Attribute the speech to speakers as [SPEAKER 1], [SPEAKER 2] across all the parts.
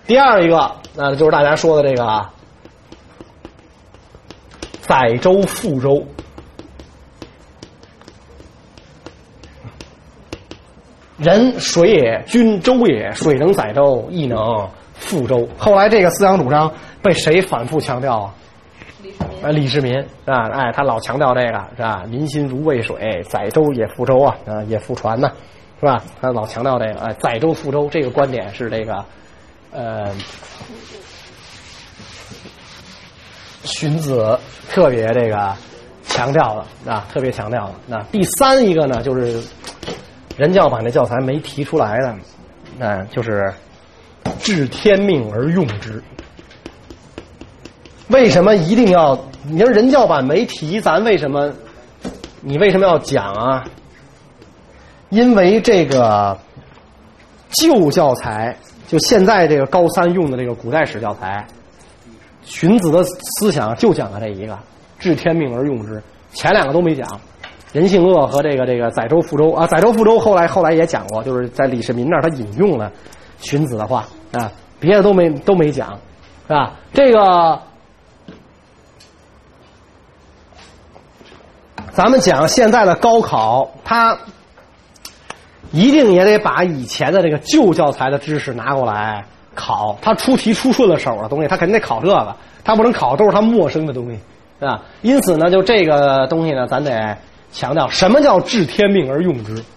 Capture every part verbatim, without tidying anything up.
[SPEAKER 1] 第二一个，那就是大家说的这个载舟覆舟。人水也，君舟也，水能载舟，亦能覆舟。后来这个思想主张被谁反复强调啊？呃，李世民是吧？哎，他老强调这个是吧？民心如渭水，载舟也覆舟啊，啊，也覆船呢，是吧？他老强调这个，哎，载舟覆舟这个观点是这个，呃，荀子特别这个强调的啊，特别强调的。那第三一个呢，就是人教版的教材没提出来的，那就是治天命而用之。为什么一定要？你说人教版没提，咱为什么？你为什么要讲啊？因为这个旧教材，就现在这个高三用的这个古代史教材，荀子的思想就讲了这一个治天命而用之，前两个都没讲。人性恶和这个这个载舟覆舟啊，载舟覆舟后来后来也讲过，就是在李世民那儿他引用了荀子的话啊，别的都没都没讲，是吧？这个咱们讲现在的高考，他一定也得把以前的这个旧教材的知识拿过来考，他出题出顺了手的东西，他肯定得考这个，他不能考都是他陌生的东西，是吧？因此呢，就这个东西呢，咱得强调什么叫治天命而用之。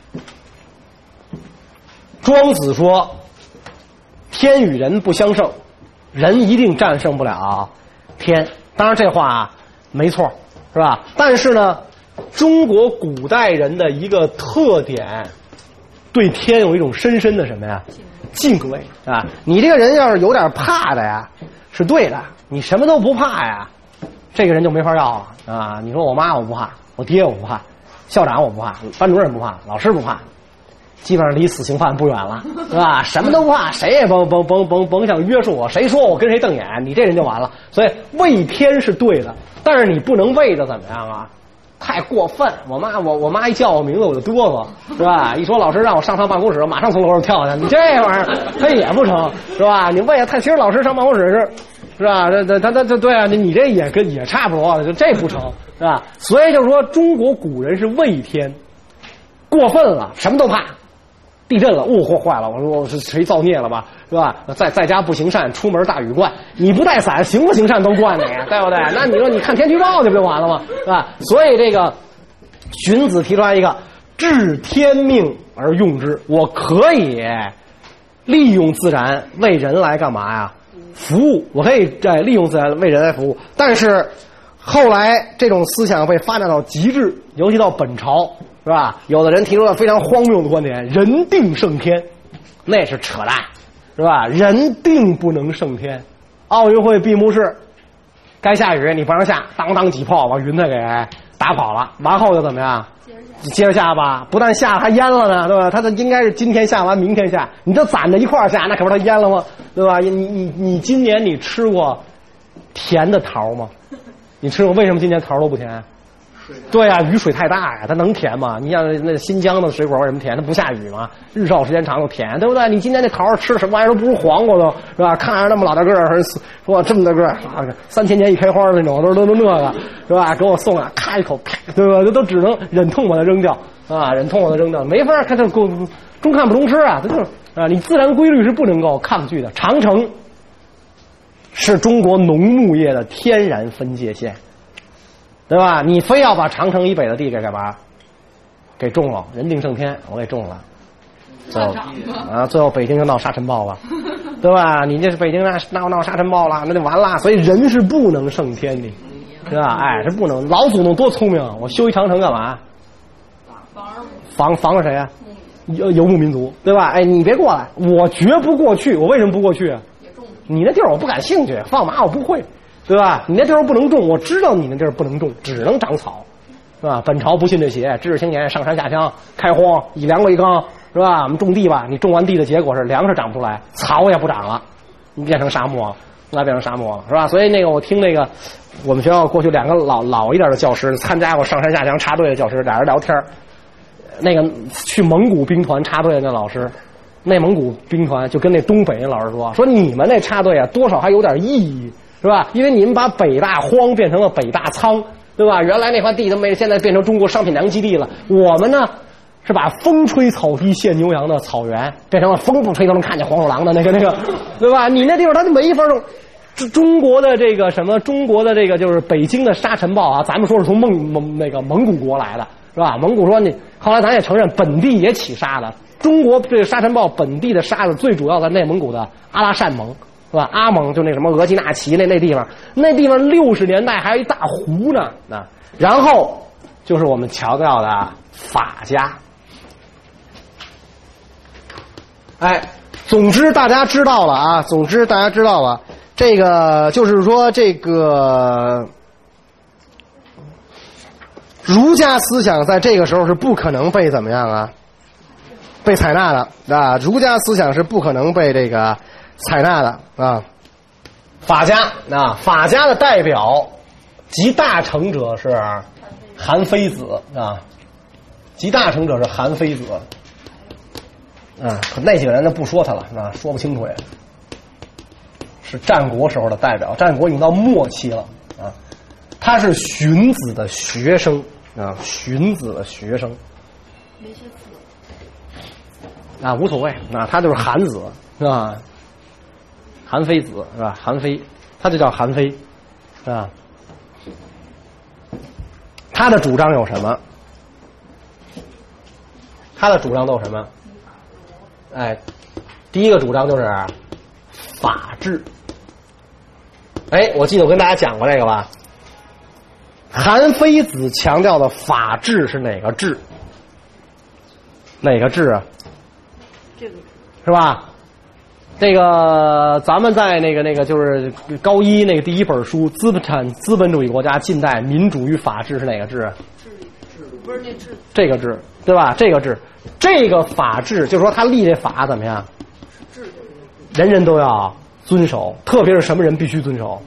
[SPEAKER 1] 庄子说天与人不相胜，人一定战胜不了天，当然这话没错，是吧？但是呢，中国古代人的一个特点，对天有一种深深的什么呀？敬畏啊！你这个人要是有点怕的呀，是对的，你什么都不怕呀，这个人就没法要了啊！你说我妈我不怕，我爹我不怕，校长我不怕，班主任不怕，老师不怕，基本上离死刑犯不远了，是吧？什么都不怕，谁也甭甭甭甭甭想约束我，谁说我跟谁瞪眼，你这人就完了。所以畏天是对的，但是你不能畏的怎么样啊？太过分！我妈我我妈一叫我名字我就哆嗦，是吧？一说老师让我上趟办公室，马上从楼上跳下去，你这玩意儿他也不成，是吧？你为了他其实老师上办公室是。是吧？这这他他这对啊，你你这也跟也差不多，就这不成，是吧？所以就是说，中国古人是畏天，过分了，什么都怕。地震了，哦，坏了！我说我是谁造孽了吧？是吧？在在家不行善，出门大雨灌。你不带伞，行不行善都灌你，对不对？那你说你看天气预报去不就完了吗？是吧？所以这个荀子提出来一个治天命而用之，我可以利用自然为人来干嘛呀？服务，我可以在利用自然为人来服务，但是后来这种思想被发展到极致，尤其到本朝，是吧？有的人提出了非常荒谬的观点，人定胜天，那是扯淡，是吧？人定不能胜天。奥运会闭幕式，该下雨你不让下，当当几炮把云彩给打跑了，完后就怎么样？接着下吧，不但下还淹了呢，对吧？它的应该是今天下完，明天下，你就攒着一块儿下，那可不是它淹了吗？对吧？你你你今年你吃过甜的桃吗？你吃过？为什么今年桃都不甜？对啊，雨水太大呀，它能甜吗？你像那新疆的水果为什么甜？它不下雨吗？日照时间长就甜，对不对？你今年那桃吃什么玩意儿都不如黄瓜都，是吧？看着那么老大个儿，说这么大个儿，三千年一开花那种，都都都那个，是吧？给我送啊，咔一口，对吧？这都只能忍痛把它扔掉啊，忍痛把它扔掉，没法看这中中看不中吃啊，这就是啊，你自然规律是不能够抗拒的。长城是中国农牧业的天然分界线。对吧？你非要把长城以北的地给干嘛？给种了，人定胜天，我给种了，最后啊，最后北京就闹沙尘暴了，对吧？你这是北京闹闹沙尘暴了，那就完了。所以人是不能胜天的，是吧？哎，是不能。老祖宗多聪明，我修一长城干嘛？防防着谁啊？游游牧民族，对吧？哎，你别过来，我绝不过去。我为什么不过去啊？你那地儿我不感兴趣，放马我不会。对吧？你那地儿不能种，我知道你那地儿不能种，只能长草，是吧？本朝不信这邪，知识青年上山下乡，开荒以粮为纲，是吧？我们种地吧，你种完地的结果是粮食长不出来，草也不长了，你变成沙漠了，那变成沙漠了，是吧？所以那个我听那个我们学校过去两个老老一点的教师参加过上山下乡插队的教师，俩人聊天，那个去蒙古兵团插队的那老师内蒙古兵团就跟那东北人老师说，说你们那插队啊，多少还有点意义，是吧？因为你们把北大荒变成了北大仓，对吧？原来那块地都没，现在变成中国商品粮基地了。我们呢，是把风吹草低见牛羊的草原变成了风不吹都能看见黄鼠狼的那个那个，对吧？你那地方它就没法弄。中国的这个什么，中国的这个就是北京的沙尘暴啊，咱们说是从蒙蒙那个蒙古国来的，是吧？蒙古说你后来咱也承认本地也起沙了。中国这个沙尘暴本地的沙子最主要在内蒙古的阿拉善盟，是吧？阿盟就那什么额济纳旗那那地方，那地方六十年代还有一大湖呢。那然后就是我们强调的法家。哎，总之大家知道了啊，总之大家知道了，这个就是说这个儒家思想在这个时候是不可能被怎么样啊？被采纳的啊，儒家思想是不可能被这个采纳的啊。法家啊，法家的代表集大成者是韩非子啊，集大成者是韩非子啊，那几个人呢不说他了啊，说不清楚也。是战国时候的代表，战国已经到末期了啊。他是荀子的学生啊，荀子的学生。没学子。啊，无所谓，啊，他就是韩子，是吧？韩非子是吧？韩非，他就叫韩非，是吧？他的主张有什么？他的主张都有什么？哎，第一个主张就是法治。哎，我记得我跟大家讲过这个吧？韩非子强调的法治是哪个治？哪个治啊？这个是吧？这个咱们在那个那个就是高一那个第一本书《资本产资本主义国家近代民主与法治》是哪个治？治治不是那治这个治对吧？这个治这个法治就是说他立这法怎么样？治人人都要遵守，特别是什么人必须遵守？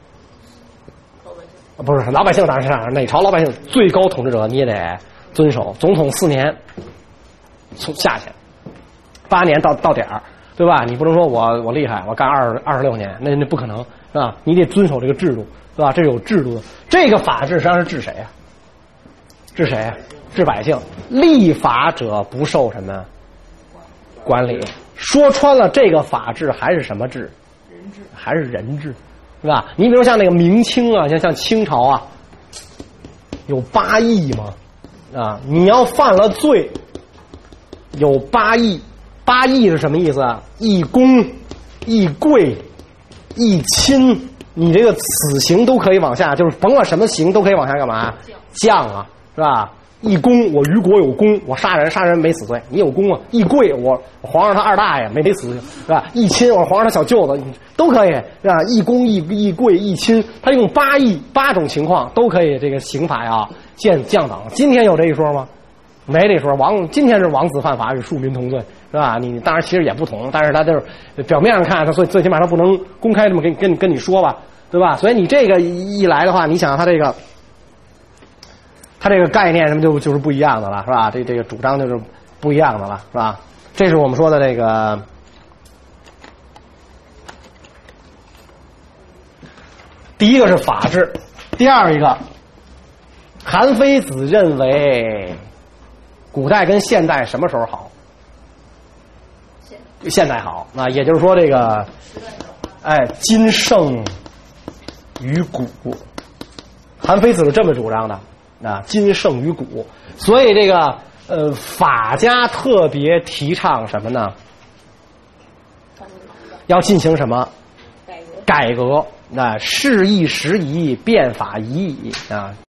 [SPEAKER 1] 不是老百姓，当然是哪朝老百姓最高统治者你也得遵守。总统四年从下去。八年到到点儿，对吧？你不能说我我厉害，我干二二十六年，那那不可能，是吧？你得遵守这个制度，对吧？这是有制度的。这个法治实际上是治谁啊？治谁啊？治百姓。立法者不受什么管理。说穿了，这个法治还是什么治？人治，还是人治，是吧？你比如像那个明清啊，像像清朝啊，有八义嘛，啊，你要犯了罪，有八义。八义是什么意思啊？义公、义贵、义亲，你这个死刑都可以往下，就是甭管什么刑都可以往下干嘛？降啊，是吧？义公，我于国有功，我杀人，杀人没死罪，你有功啊。义贵，我皇上他二大爷没没死，是吧？义亲，我皇上他小舅子都可以，是吧？义公、义义贵、义亲，他用八义八种情况都可以，这个刑法呀降降等。今天有这一说吗？没这说，王今天是王子犯法与庶民同罪，是吧？你当然其实也不同，但是他就是表面上看，他最最起码他不能公开这么跟跟跟你说吧，对吧？所以你这个一来的话，你想他这个他这个概念什么就就是不一样的了，是吧？这这个主张就是不一样的了，是吧？这是我们说的这个第一个是法治，第二一个韩非子认为。古代跟现代什么时候好？现代好啊，也就是说这个，哎，今胜于古。韩非子是这么主张的啊，今胜于古。所以这个呃，法家特别提倡什么呢？要进行什么改革？改革啊，事易时移，变法宜矣啊。